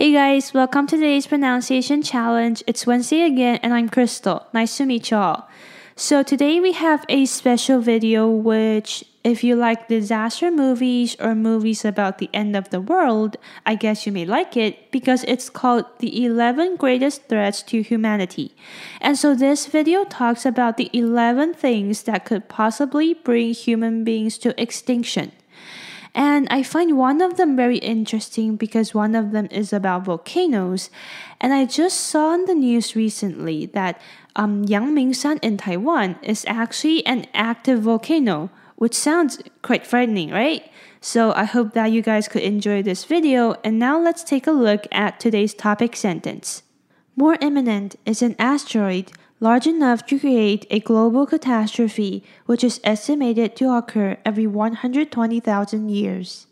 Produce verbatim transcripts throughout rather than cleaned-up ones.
Hey guys, welcome to today's pronunciation challenge. It's Wednesday again and I'm Crystal. Nice to meet you all. So today we have a special video which, if you like disaster movies or movies about the end of the world, I guess you may like it because it's called The eleven Greatest Threats to Humanity. And so this video talks about the eleven things that could possibly bring human beings to extinction. And I find one of them very interesting because one of them is about volcanoes. And I just saw on the news recently that um, Yangmingshan in Taiwan is actually an active volcano, which sounds quite frightening, right? So I hope that you guys could enjoy this video. And now let's take a look at today's topic sentence. More imminent is an asteroid large enough to create a global catastrophe which is estimated to occur every one hundred twenty thousand years.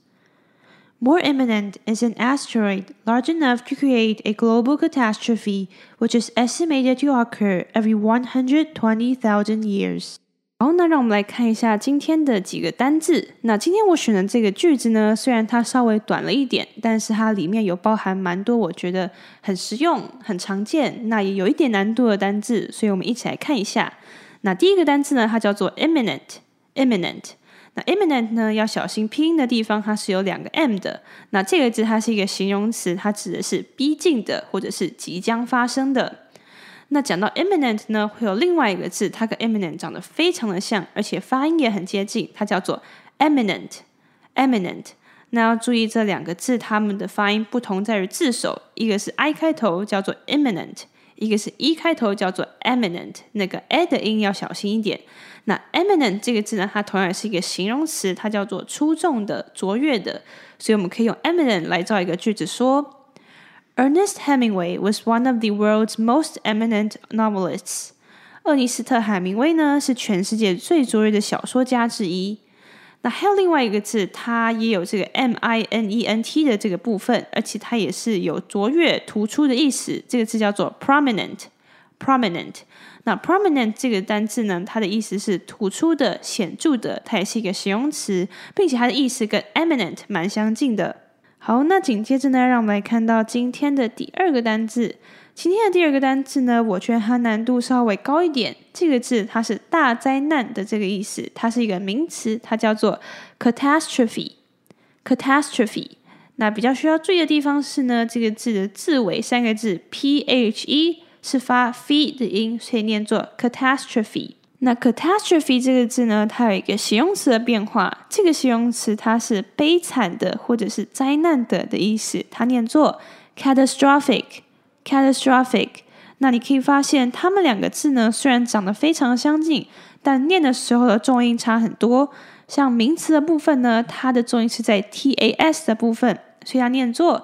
More imminent is an asteroid large enough to create a global catastrophe which is estimated to occur every one hundred twenty thousand years. 好，那让我们来看一下今天的几个单字。那今天我选的这个句子呢，虽然它稍微短了一点，但是它里面有包含蛮多我觉得很实用、很常见，那也有一点难度的单字，所以我们一起来看一下。那第一个单字呢，它叫做 imminent。imminent。那 imminent 呢，要小心拼音的地方，它是有两个 m 的。那这个字它是一个形容词，它指的是逼近的，或者是即将发生的。那讲到 imminent 呢，会有另外一个字，它跟 imminent 长得非常的像，而且发音也很接近，它叫做 eminent。eminent。那要注意这两个字，它们的发音不同在于字首，一个是 i 开头叫做 imminent， 一个是 e 开头叫做 eminent， 那个 e 的音要小心一点。那 eminent 这个字呢，它同样是一个形容词，它叫做出众的、卓越的，所以我们可以用 eminent 来造一个句子说Ernest Hemingway was one of the world's most eminent novelists. 厄尼斯特·海明威呢是全世界最卓越的小说家之一。那还有另外一个字，它也有这个 M I N E N T 的这个部分，而且它也是有卓越、突出的意思。这个字叫做 prominent。prominent。那 prominent 这个单字呢，它的意思是突出的、显著的，它也是一个形容词，并且它的意思跟 eminent 蛮相近的。好，那紧接着呢，让我们来看到今天的第二个单字。今天的第二个单字呢，我觉得它难度稍微高一点。这个字它是大灾难的这个意思，它是一个名词，它叫做 catastrophe。catastrophe。那比较需要注意的地方是呢，这个字的字尾三个字 P H E 是发 f 的音，所以念作 catastrophe。那 catastrophe 这个字呢，它有一个形容词的变化，这个形容词它是悲惨的或者是灾难的的意思，它念作 catastrophic。catastrophic。那你可以发现它们两个字呢，虽然长得非常相近，但念的时候的重音差很多。像名词的部分呢，它的重音是在 T A S 的部分，所以它念作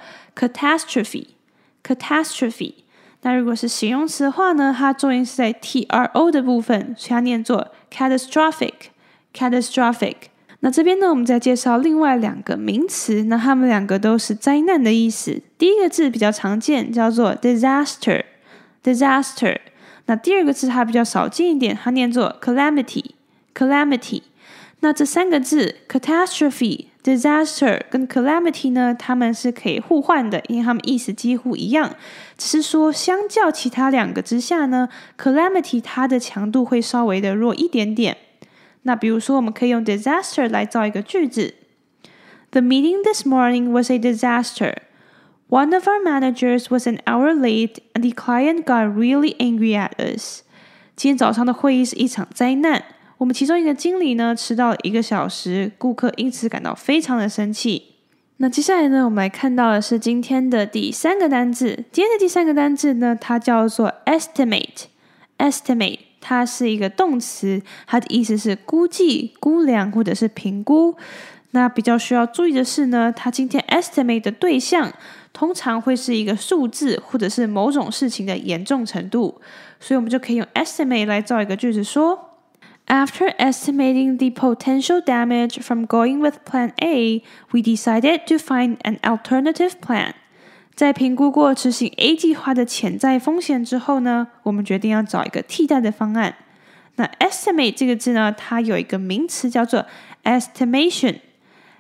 catastrophe。catastrophe。那如果是形容词的话呢，它重音是在 T R O 的部分，所以它念作 catastrophic。catastrophic。那这边呢，我们再介绍另外两个名词，那它们两个都是灾难的意思。第一个字比较常见，叫做 disaster。disaster。那第二个字它比较少见一点，它念作 calamity。calamity。那这三个字 catastrophe、disaster 跟 calamity 呢，它们是可以互换的，因为它们意思几乎一样，只是说相较其他两个之下呢， calamity 它的强度会稍微的弱一点点。那比如说我们可以用 disaster 来造一个句子。The meeting this morning was a disaster. One of our managers was an hour late and the client got really angry at us. 今天早上的会议是一场灾难，我们其中一个经理呢迟到了一个小时，顾客因此感到非常的生气。那接下来呢，我们来看到的是今天的第三个单字。今天的第三个单字呢，它叫做 estimate。estimate。它是一个动词，它的意思是估计、估量或者是评估。那比较需要注意的是呢，它今天 estimate 的对象通常会是一个数字或者是某种事情的严重程度，所以我们就可以用 estimate 来造一个句子说After estimating the potential damage from going with Plan A, we decided to find an alternative plan. 在评估过执行 A 计划的潜在风险之后呢，我们决定要找一个替代的方案。那 estimate 这个字呢，它有一个名词叫做 estimation。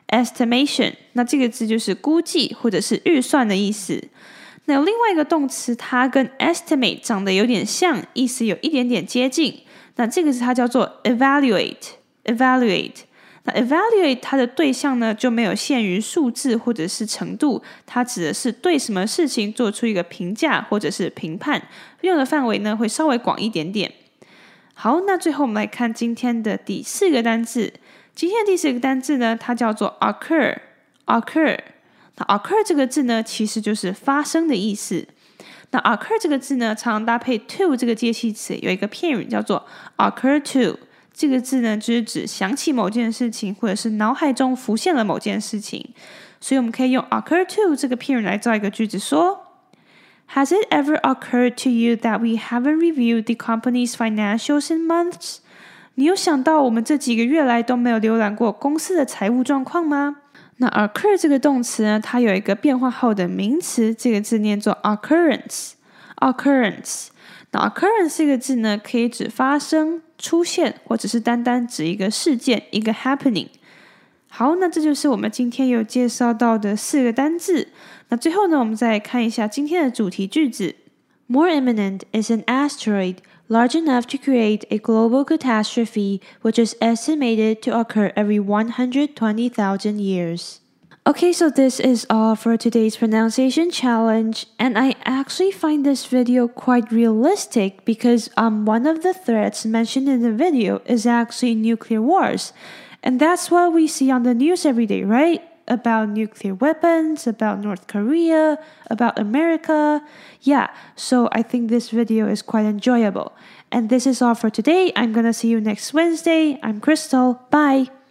estimation， 那这个字就是估计或者是预算的意思。那有另外一个动词，它跟 estimate 长得有点像，意思有一点点接近。那这个字它叫做 evaluate， evaluate。那 evaluate 它的对象呢就没有限于数字或者是程度，它指的是对什么事情做出一个评价或者是评判，用的范围呢会稍微广一点点。好，那最后我们来看今天的第四个单字。今天的第四个单字呢，它叫做 occur， occur。那 occur 这个字呢，其实就是发生的意思。那 occur 这个字呢，常常搭配 to 这个介系词，有一个片语叫做 occur to。这个字呢，就是指想起某件事情，或者是脑海中浮现了某件事情。所以我们可以用 occur to 这个片语来造一个句子说 Has it ever occurred to you that we haven't reviewed the company's financials in months? 你有想到我们这几个月来都没有浏览过公司的财务状况吗？那 occur 这个动词呢，它有一个变化后的名词，这个字念作 occurrence。occurrence。那 occurrence 这个字呢，可以指发生、出现，或者是单单指一个事件，一个 happening。好，那这就是我们今天有介绍到的四个单字。那最后呢，我们再来看一下今天的主题句子。More imminent is an asteroid large enough to create a global catastrophe which is estimated to occur every one hundred twenty thousand years. Okay, so this is all for today's pronunciation challenge, and I actually find this video quite realistic because um, one of the threats mentioned in the video is actually nuclear wars, and that's what we see on the news every day, right? About nuclear weapons, about North Korea, about America. Yeah, so I think this video is quite enjoyable. And this is all for today. I'm gonna see you next Wednesday. I'm Crystal. Bye.